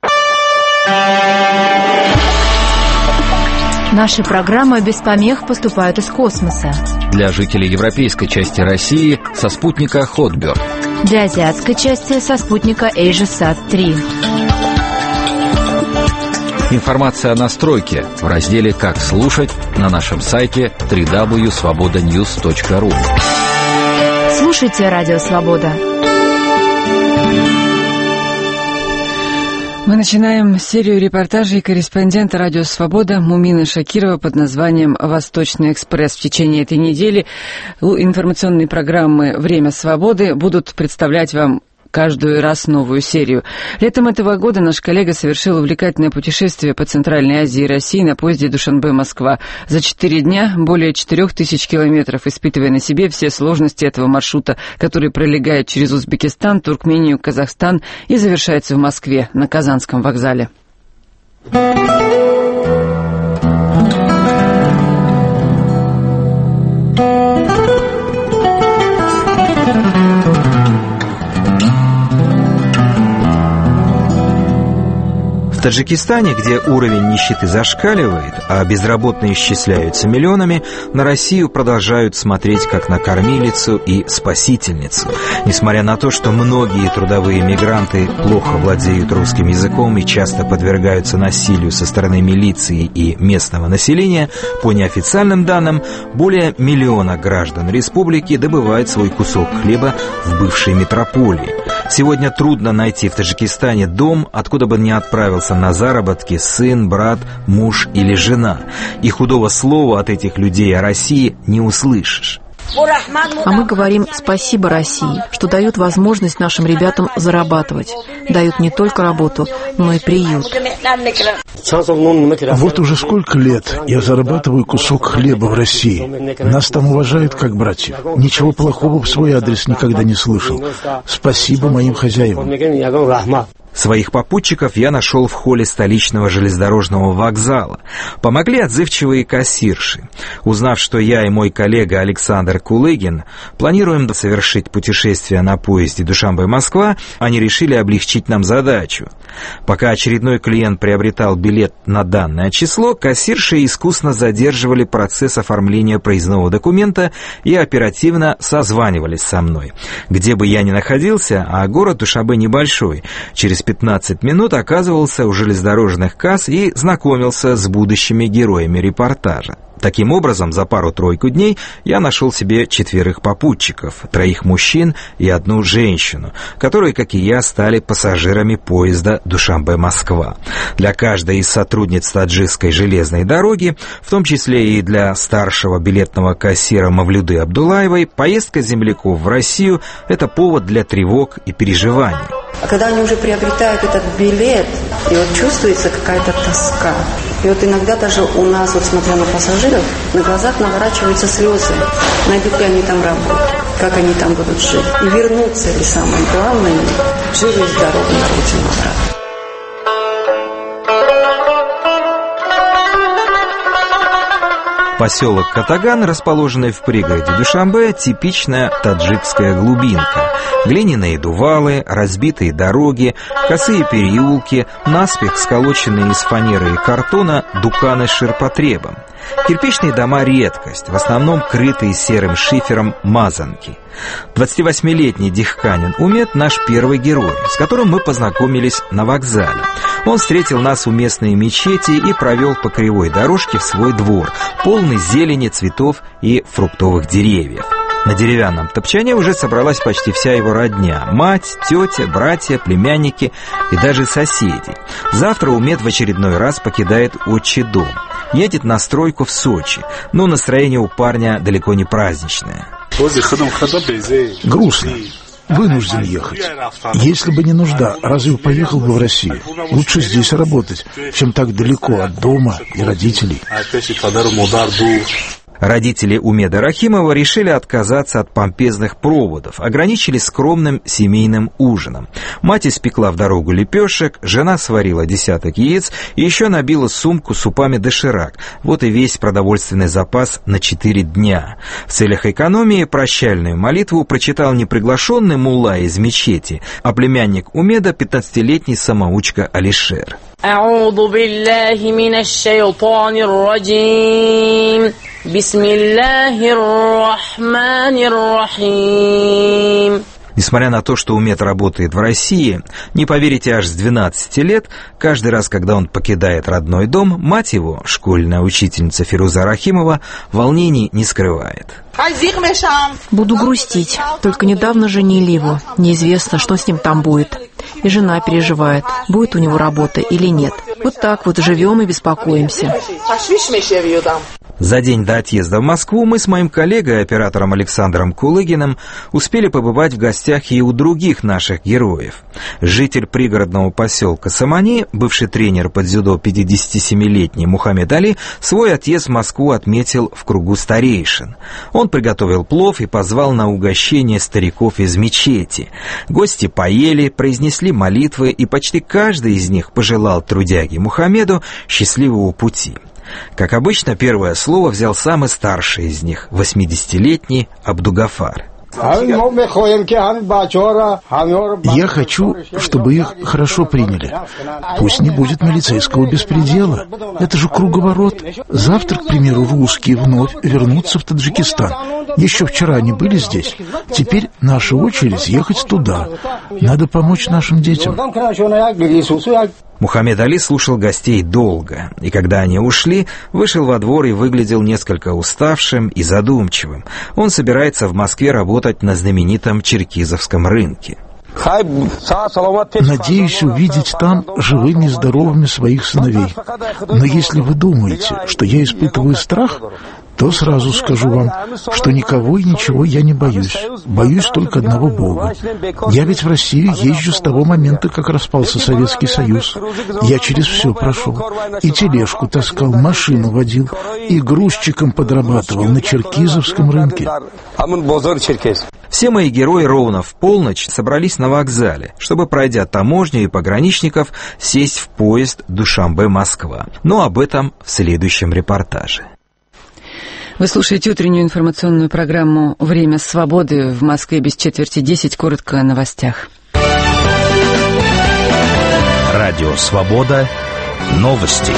Наши программы без помех поступают из космоса. Для жителей европейской части России со спутника Hotbird. Для азиатской части со спутника AsiaSat три. Информация о настройке в разделе «Как слушать» на нашем сайте дабл ю дабл ю дабл ю точка свобода ньюс точка ру. Слушайте Радио Свобода. Мы начинаем серию репортажей корреспондента «Радио Свобода» Мумины Шакирова под названием «Восточный экспресс». В течение этой недели информационные программы «Время свободы» будут представлять вам каждый раз новую серию. Летом этого года наш коллега совершил увлекательное путешествие по Центральной Азии и России на поезде Душанбе-Москва. За четыре дня более четырех тысяч километров, испытывая на себе все сложности этого маршрута, который пролегает через Узбекистан, Туркмению, Казахстан и завершается в Москве на Казанском вокзале. В Таджикистане, где уровень нищеты зашкаливает, а безработные исчисляются миллионами, на Россию продолжают смотреть как на кормилицу и спасительницу. Несмотря на то, что многие трудовые мигранты плохо владеют русским языком и часто подвергаются насилию со стороны милиции и местного населения, по неофициальным данным, более миллиона граждан республики добывают свой кусок хлеба в бывшей метрополии. Сегодня трудно найти в Таджикистане дом, откуда бы не отправился на заработки сын, брат, муж или жена. И худого слова от этих людей о России не услышишь. А мы говорим спасибо России, что дают возможность нашим ребятам зарабатывать. Дают не только работу, но и приют. Вот уже сколько лет я зарабатываю кусок хлеба в России. Нас там уважают как братьев. Ничего плохого в свой адрес никогда не слышал. Спасибо моим хозяевам. Своих попутчиков я нашел в холле столичного железнодорожного вокзала. Помогли отзывчивые кассирши. Узнав, что я и мой коллега Александр Кулыгин планируем совершить путешествие на поезде Душанбе-Москва, они решили облегчить нам задачу. Пока очередной клиент приобретал билет на данное число, кассирши искусно задерживали процесс оформления проездного документа и оперативно созванивались со мной. Где бы я ни находился, а город Душанбе небольшой, через пятнадцать минут оказывался у железнодорожных касс и знакомился с будущими героями репортажа. Таким образом, за пару-тройку дней я нашел себе четверых попутчиков, троих мужчин и одну женщину, которые, как и я, стали пассажирами поезда Душанбе-Москва. Для каждой из сотрудниц таджикской железной дороги, в том числе и для старшего билетного кассира Мавлюды Абдулаевой, поездка земляков в Россию – это повод для тревог и переживаний. А когда они уже приобретают этот билет, и вот чувствуется какая-то тоска. И вот иногда даже у нас, вот смотря на пассажиров, на глазах наворачиваются слезы. Найдут ли они там работу, как они там будут жить. И вернутся ли, самое главное, живы и здоровы на родину обратно. Поселок Катаган, расположенный в пригороде Душанбе, типичная таджикская глубинка. Глиняные дувалы, разбитые дороги, косые переулки, наспех сколоченные из фанеры и картона дуканы с ширпотребом. Кирпичные дома – редкость, в основном крытые серым шифером мазанки. двадцативосьмилетний дихканин Умет – наш первый герой, с которым мы познакомились на вокзале. Он встретил нас у местной мечети и провел по кривой дорожке в свой двор, полный зелени, цветов и фруктовых деревьев. На деревянном топчане уже собралась почти вся его родня – мать, тетя, братья, племянники и даже соседи. Завтра Умет в очередной раз покидает отчий дом. Едет на стройку в Сочи, но настроение у парня далеко не праздничное. Грустно. Вынужден ехать. Если бы не нужда, разве поехал бы в Россию? Лучше здесь работать, чем так далеко от дома и родителей. Родители Умеда Рахимова решили отказаться от помпезных проводов, ограничились скромным семейным ужином. Мать испекла в дорогу лепешек, жена сварила десяток яиц и еще набила сумку супами доширак. Вот и весь продовольственный запас на четыре дня. В целях экономии прощальную молитву прочитал не приглашенный мулла из мечети, а племянник Умеда, пятнадцатилетний самоучка Алишер. أعوذ بالله من الشيطان الرجيم بسم الله الرحمن الرحيم. Несмотря на то, что Умет работает в России, не поверите, аж с двенадцати лет, каждый раз, когда он покидает родной дом, мать его, школьная учительница Фируза Рахимова, волнений не скрывает. Буду грустить. Только недавно женили его. Неизвестно, что с ним там будет. И жена переживает, будет у него работа или нет. Вот так вот живем и беспокоимся. За день до отъезда в Москву мы с моим коллегой, оператором Александром Кулыгиным, успели побывать в гостях и у других наших героев. Житель пригородного поселка Самани, бывший тренер по дзюдо пятидесятисемилетний Мухаммед Али, свой отъезд в Москву отметил в кругу старейшин. Он приготовил плов и позвал на угощение стариков из мечети. Гости поели, произнесли молитвы, и почти каждый из них пожелал трудяге Мухаммеду счастливого пути. Как обычно, первое слово взял самый старший из них, восьмидесятилетний Абдугафар. Я хочу, чтобы их хорошо приняли. Пусть не будет милицейского беспредела. Это же круговорот. Завтра, к примеру, русские вновь вернутся в Таджикистан. Еще вчера они были здесь. Теперь наша очередь ехать туда. Надо помочь нашим детям. Мухаммед Али слушал гостей долго, и когда они ушли, вышел во двор и выглядел несколько уставшим и задумчивым. Он собирается в Москве работать на знаменитом черкизовском рынке. Надеюсь увидеть там живыми и здоровыми своих сыновей. Но если вы думаете, что я испытываю страх, то сразу скажу вам, что никого и ничего я не боюсь. Боюсь только одного Бога. Я ведь в Россию езжу с того момента, как распался Советский Союз. Я через все прошел. И тележку таскал, машину водил, и грузчиком подрабатывал на черкизовском рынке. Все мои герои ровно в полночь собрались на вокзале, чтобы, пройдя таможню и пограничников, сесть в поезд Душанбе-Москва. Но об этом в следующем репортаже. Вы слушаете утреннюю информационную программу «Время свободы». В Москве без четверти десять. Коротко о новостях. Радио «Свобода». Новости.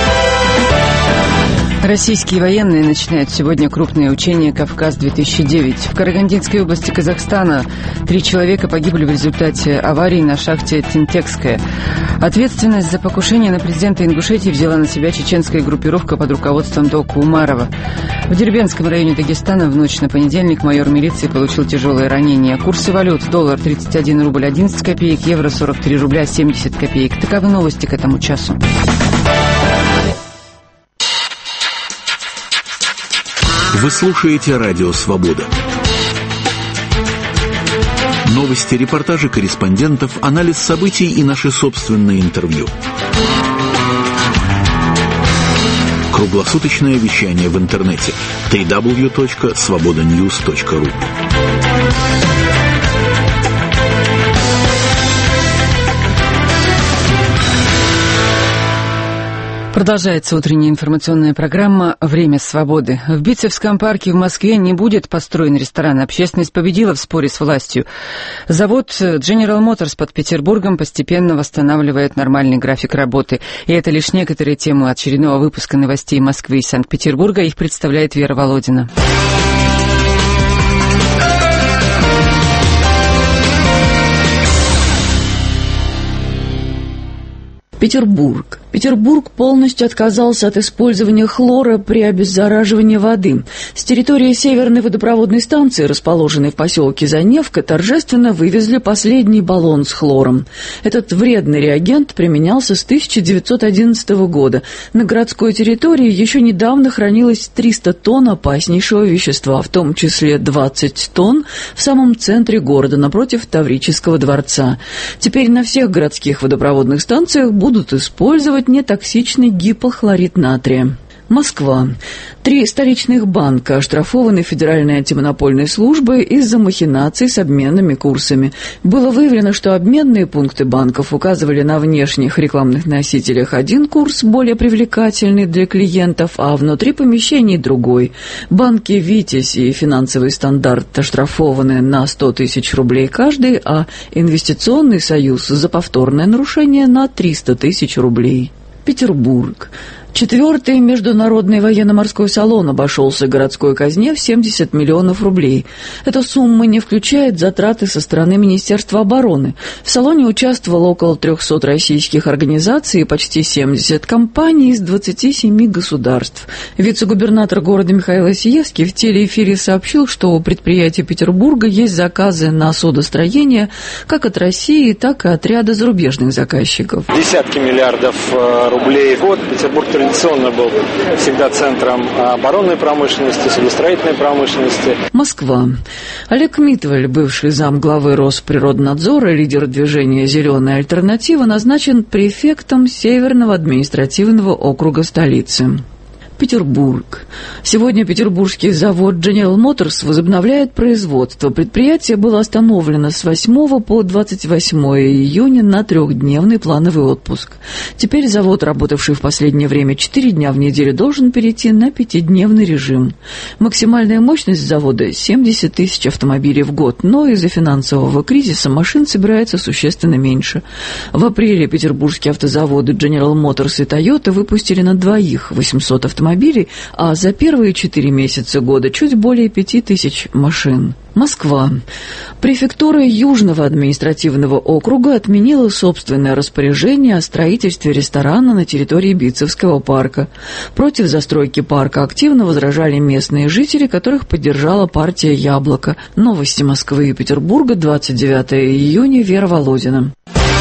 Российские военные начинают сегодня крупные учения «Кавказ-две тысячи девять». В Карагандинской области Казахстана три человека погибли в результате аварии на шахте Тинтекская. Ответственность за покушение на президента Ингушетии взяла на себя чеченская группировка под руководством Дока Умарова. В Дербентском районе Дагестана в ночь на понедельник майор милиции получил тяжелое ранение. Курсы валют: доллар тридцать один рубль одиннадцать копеек, евро сорок три рубля семьдесят копеек. Таковы новости к этому часу. Вы слушаете Радио «Свобода». Новости, репортажи корреспондентов, анализ событий и наши собственные интервью. Круглосуточное вещание в интернете дабл ю дабл ю дабл ю точка свобода ньюс точка ру. Продолжается утренняя информационная программа «Время свободы». В Битцевском парке в Москве не будет построен ресторан. Общественность победила в споре с властью. Завод General Motors под Петербургом постепенно восстанавливает нормальный график работы. И это лишь некоторые темы очередного выпуска новостей Москвы и Санкт-Петербурга. Их представляет Вера Володина. Петербург. Петербург полностью отказался от использования хлора при обеззараживании воды. С территории Северной водопроводной станции, расположенной в поселке Заневка, торжественно вывезли последний баллон с хлором. Этот вредный реагент применялся с тысяча девятьсот одиннадцатого года. На городской территории еще недавно хранилось триста тонн опаснейшего вещества, в том числе двадцать тонн в самом центре города, напротив Таврического дворца. Теперь на всех городских водопроводных станциях будут использовать нетоксичный гипохлорид натрия. Москва. Три столичных банка оштрафованы Федеральной антимонопольной службой из-за махинаций с обменными курсами. Было выявлено, что обменные пункты банков указывали на внешних рекламных носителях один курс, более привлекательный для клиентов, а внутри помещений другой. Банки «Витязь» и «Финансовый стандарт» оштрафованы на сто тысяч рублей каждый, а «Инвестиционный союз» за повторное нарушение на триста тысяч рублей. Петербург. Четвертый международный военно-морской салон обошелся городской казне в семьдесят миллионов рублей. Эта сумма не включает затраты со стороны Министерства обороны. В салоне участвовало около трехсот российских организаций и почти семьдесят компаний из двадцати семи государств. Вице-губернатор города Михаил Осиевский в телеэфире сообщил, что у предприятий Петербурга есть заказы на судостроение как от России, так и от ряда зарубежных заказчиков. Десятки миллиардов рублей в год. Петербург традиционно был всегда центром оборонной промышленности, судостроительной промышленности. Москва. Олег Митваль, бывший замглавы Росприроднадзора, лидер движения «Зеленая альтернатива», назначен префектом Северного административного округа столицы. Петербург. Сегодня петербургский завод General Motors возобновляет производство. Предприятие было остановлено с восьмого по двадцать восьмое июня на трехдневный плановый отпуск. Теперь завод, работавший в последнее время четыре дня в неделю, должен перейти на пятидневный режим. Максимальная мощность завода – семьдесят тысяч автомобилей в год, но из-за финансового кризиса машин собирается существенно меньше. В апреле петербургские автозаводы General Motors и Toyota выпустили на двоих восемьсот автомобилей, а за первые четыре месяца года чуть более пяти тысяч машин. Москва. Префектура Южного административного округа отменила собственное распоряжение о строительстве ресторана на территории Битцевского парка. Против застройки парка активно возражали местные жители, которых поддержала партия «Яблоко». Новости Москвы и Петербурга, двадцать девятого июня, Вера Володина.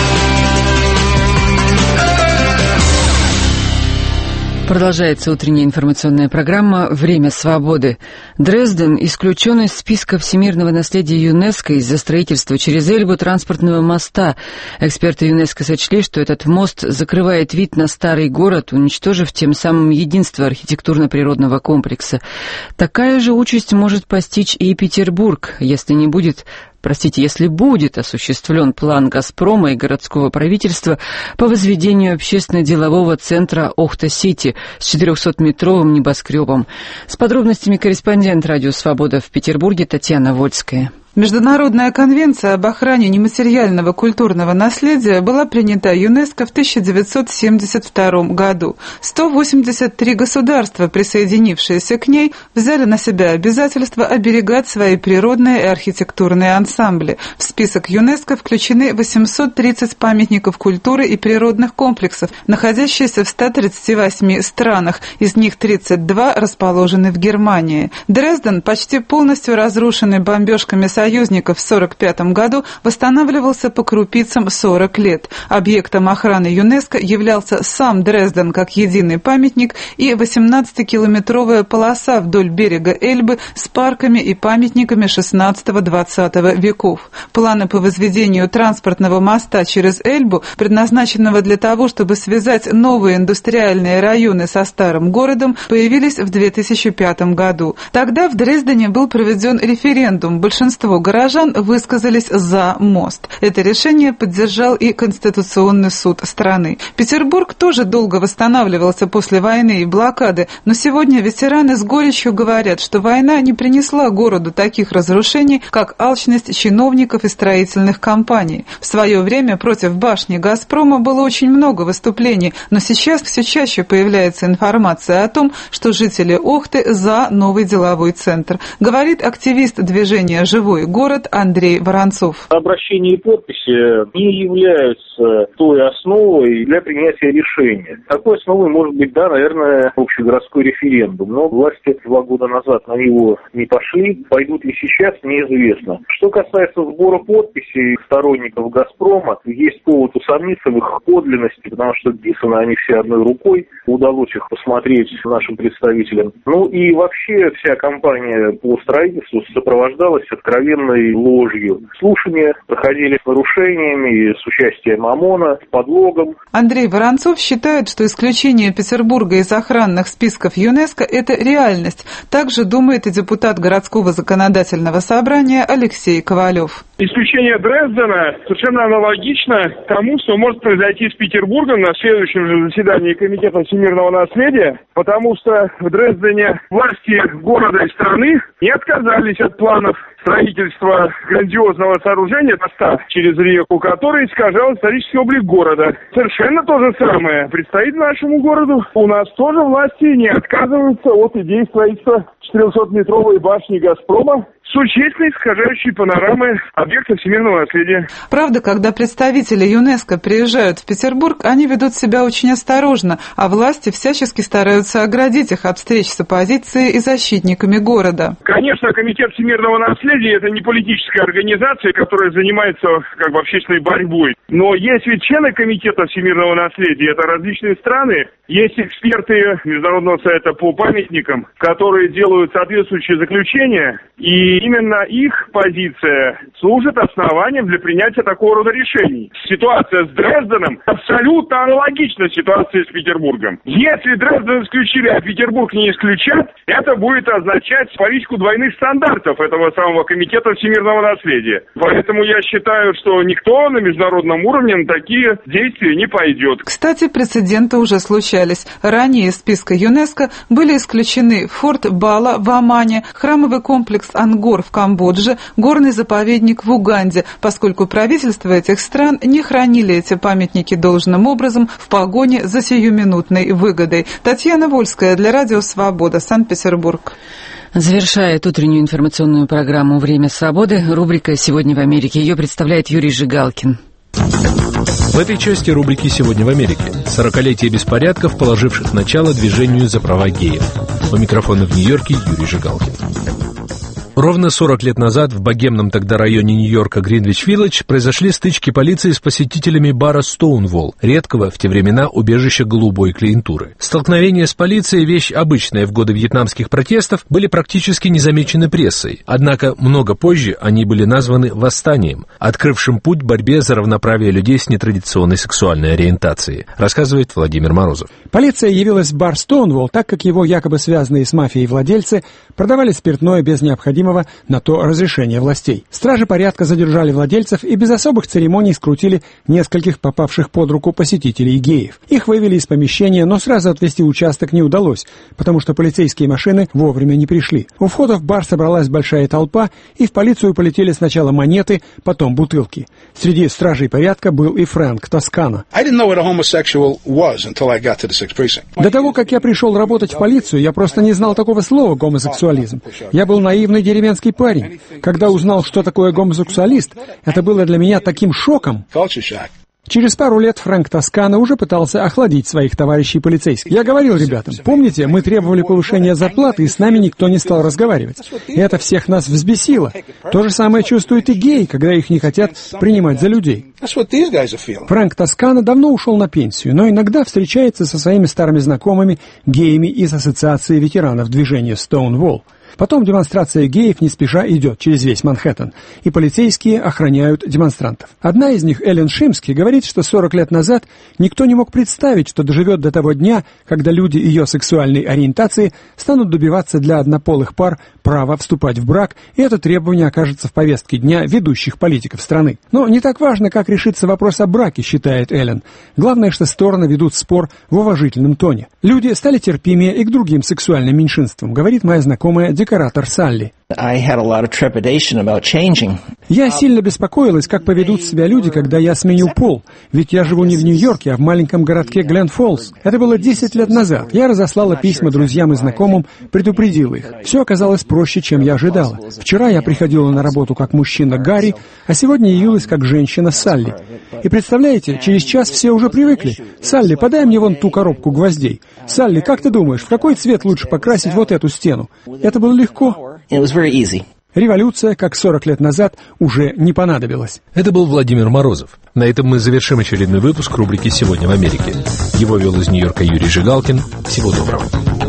Продолжается утренняя информационная программа «Время свободы». Дрезден исключен из списка всемирного наследия ЮНЕСКО из-за строительства через Эльбу транспортного моста. Эксперты ЮНЕСКО сочли, что этот мост закрывает вид на старый город, уничтожив тем самым единство архитектурно-природного комплекса. Такая же участь может постичь и Петербург, если не будет... Простите, если будет осуществлен план «Газпрома» и городского правительства по возведению общественно-делового центра «Охта-Сити» с четырехсотметровым небоскребом. С подробностями корреспондент «Радио Свобода» в Петербурге Татьяна Вольская. Международная конвенция об охране нематериального культурного наследия была принята ЮНЕСКО в тысяча девятьсот семьдесят втором году. сто восемьдесят три государства, присоединившиеся к ней, взяли на себя обязательство оберегать свои природные и архитектурные ансамбли. В список ЮНЕСКО включены восемьсот тридцать памятников культуры и природных комплексов, находящиеся в ста тридцати восьми странах, из них тридцать два расположены в Германии. Дрезден, почти полностью разрушенный бомбежками союзников, союзников в сорок пятом году, восстанавливался по крупицам сорок лет. Объектом охраны ЮНЕСКО являлся сам Дрезден как единый памятник и восемнадцатикилометровая полоса вдоль берега Эльбы с парками и памятниками шестнадцатого-двадцатого веков. Планы по возведению транспортного моста через Эльбу, предназначенного для того, чтобы связать новые индустриальные районы со старым городом, появились в две тысячи пятом году. Тогда в Дрездене был проведен референдум. Большинство горожан высказались за мост. Это решение поддержал и Конституционный суд страны. Петербург тоже долго восстанавливался после войны и блокады, но сегодня ветераны с горечью говорят, что война не принесла городу таких разрушений, как алчность чиновников и строительных компаний. В свое время против башни «Газпрома» было очень много выступлений, но сейчас все чаще появляется информация о том, что жители Охты за новый деловой центр. Говорит активист движения «Живой город» Андрей Воронцов. Обращения и подписи не являются той основой для принятия решения. Такой основой может быть, да, наверное, общегородской референдум, но власти два года назад на него не пошли. Пойдут ли сейчас, неизвестно. Что касается сбора подписей сторонников «Газпрома», есть повод усомниться в их подлинности, потому что писаны они все одной рукой. Удалось их посмотреть нашим представителям. Ну и вообще вся кампания по строительству сопровождалась откровенной ложью. Слушания проходили с нарушениями, с участием ОМОНа, с подлогом. Андрей Воронцов считает, что исключение Петербурга из охранных списков ЮНЕСКО – это реальность. Также думает и депутат городского законодательного собрания Алексей Ковалев. Исключение Дрездена совершенно аналогично тому, что может произойти с Петербургом на следующем же заседании Комитета всемирного наследия, потому что в Дрездене власти города и страны не отказались от планов строительства грандиозного сооружения моста через реку, который искажал исторический облик города. Совершенно то же самое предстоит нашему городу. У нас тоже власти не отказываются от идеи строительства четырехсотметровой башни «Газпрома» с существенной искажающей панорамы объекта всемирного наследия. Правда, когда представители ЮНЕСКО приезжают в Петербург, они ведут себя очень осторожно, а власти всячески стараются оградить их от встреч с оппозицией и защитниками города. Конечно, Комитет всемирного наследия – это не политическая организация, которая занимается как бы общественной борьбой. Но есть ведь члены Комитета всемирного наследия, это различные страны. Есть эксперты Международного совета по памятникам, которые делают соответствующие заключения, и И именно их позиция служит основанием для принятия такого рода решений. Ситуация с Дрезденом абсолютно аналогична ситуации с Петербургом. Если Дрезден исключили, а Петербург не исключат, это будет означать политику двойных стандартов этого самого комитета всемирного наследия. Поэтому я считаю, что никто на международном уровне на такие действия не пойдет. Кстати, прецеденты уже случались. Ранее из списка ЮНЕСКО были исключены форт Бала в Омане, храмовый комплекс Ангор в Камбодже, горный заповедник в Уганде, поскольку правительства этих стран не хранили эти памятники должным образом в погоне за сиюминутной выгодой. Татьяна Вольская для Радио Свобода, Санкт-Петербург. Завершает утреннюю информационную программу «Время свободы» рубрика «Сегодня в Америке». Ее представляет Юрий Жигалкин. В этой части рубрики «Сегодня в Америке» сорокалетие беспорядков, положивших начало движению за права геев. У микрофона в Нью-Йорке Юрий Жигалкин. Ровно сорок лет назад в богемном тогда районе Нью-Йорка Гринвич-Виллидж произошли стычки полиции с посетителями бара «Стоунволл», редкого в те времена убежища голубой клиентуры. Столкновения с полицией, вещь обычная в годы вьетнамских протестов, были практически не замечены прессой. Однако много позже они были названы восстанием, открывшим путь борьбе за равноправие людей с нетрадиционной сексуальной ориентацией, рассказывает Владимир Морозов. Полиция явилась в бар «Стоунволл», так как его якобы связанные с мафией владельцы продавали спиртное без необходимого на то разрешения властей. Стражи порядка задержали владельцев и без особых церемоний скрутили нескольких попавших под руку посетителей геев. Их вывели из помещения, но сразу отвезти участок не удалось, потому что полицейские машины вовремя не пришли. У входа в бар собралась большая толпа, и в полицию полетели сначала монеты, потом бутылки. Среди стражей порядка был и Фрэнк Тоскано. До того, как я пришел работать в полицию, я просто не знал такого слова «гомосексуализм». Я был наивный деревенский деревенский парень. Когда узнал, что такое гомосексуалист, это было для меня таким шоком. Через пару лет Фрэнк Тоскано уже пытался охладить своих товарищей полицейских. Я говорил ребятам, помните, мы требовали повышения зарплаты, и с нами никто не стал разговаривать. И это всех нас взбесило. То же самое чувствуют и геи, когда их не хотят принимать за людей. Фрэнк Тоскано давно ушел на пенсию, но иногда встречается со своими старыми знакомыми, геями из Ассоциации ветеранов движения Стоунволл. Потом демонстрация геев не спеша идет через весь Манхэттен, и полицейские охраняют демонстрантов. Одна из них, Эллен Шимски, говорит, что сорок лет назад никто не мог представить, что доживет до того дня, когда люди ее сексуальной ориентации станут добиваться для однополых пар права вступать в брак, и это требование окажется в повестке дня ведущих политиков страны. Но не так важно, как решится вопрос о браке, считает Эллен. Главное, что стороны ведут спор в уважительном тоне. Люди стали терпимее и к другим сексуальным меньшинствам, говорит моя знакомая декоратор Салли. Я сильно беспокоилась, как поведут себя люди, когда я сменю пол. Ведь я живу не в Нью-Йорке, а в маленьком городке Глен-Фоллс. Это было десять лет назад. Я разослала письма друзьям и знакомым, предупредила их. Все оказалось проще, чем я ожидала. Вчера я приходила на работу как мужчина Гарри, а сегодня явилась как женщина Салли. И представляете, через час все уже привыкли. Салли, подай мне вон ту коробку гвоздей. Салли, как ты думаешь, в какой цвет лучше покрасить вот эту стену? Это было легко. Революция, как сорок лет назад, уже не понадобилась. Это был Владимир Морозов. На этом мы завершим очередной выпуск рубрики «Сегодня в Америке». Его вел из Нью-Йорка Юрий Жигалкин. Всего доброго.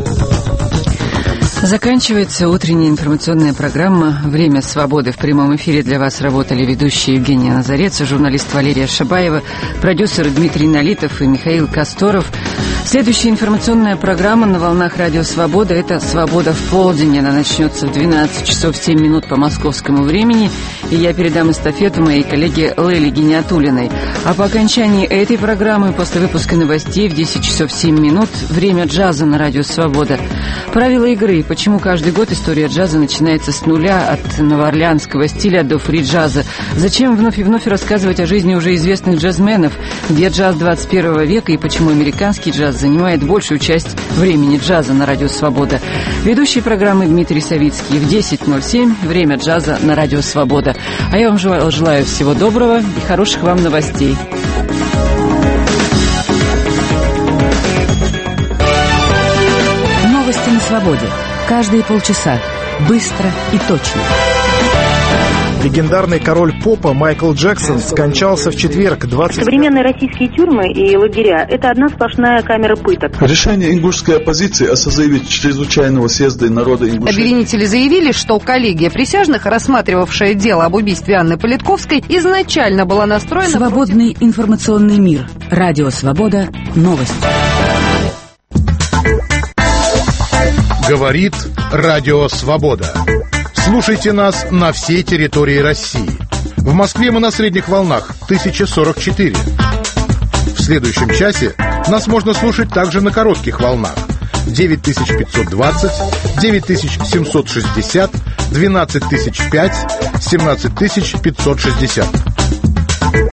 Заканчивается утренняя информационная программа «Время свободы». В прямом эфире для вас работали ведущие Евгения Назарец, журналист Валерия Шабаева, продюсеры Дмитрий Налитов и Михаил Косторов. Следующая информационная программа на волнах Радио Свобода – это «Свобода в полдень». Она начнется в двенадцать часов семь минут по московскому времени, и я передам эстафету моей коллеге Лейле Гиниатуллиной. А по окончании этой программы, после выпуска новостей в десять часов семь минут, время джаза на Радио Свобода. Правила игры. Почему каждый год история джаза начинается с нуля, от новоорлеанского стиля до фри-джаза? Зачем вновь и вновь рассказывать о жизни уже известных джазменов? Где джаз двадцать первого века и почему американский джаз занимает большую часть времени джаза на Радио Свобода? Ведущий программы Дмитрий Савицкий. В десять ноль семь время джаза на Радио Свобода. А я вам желаю всего доброго и хороших вам новостей. Новости на свободе. Каждые полчаса. Быстро и точно. Легендарный король попа Майкл Джексон скончался в четверг, двадцать... Современные российские тюрьмы и лагеря – это одна сплошная камера пыток. Решение ингушской оппозиции о созыве чрезвычайного съезда народа Ингушетии. Обвинители заявили, что коллегия присяжных, рассматривавшая дело об убийстве Анны Политковской, изначально была настроена... Свободный против... информационный мир. Радио «Свобода». Новости. Говорит Радио «Свобода». Слушайте нас на всей территории России. В Москве мы на средних волнах тысяча сорок четыре. В следующем часе нас можно слушать также на коротких волнах девять тысяч пятьсот двадцать, девять тысяч семьсот шестьдесят, двенадцать тысяч пять, семнадцать тысяч пятьсот шестьдесят.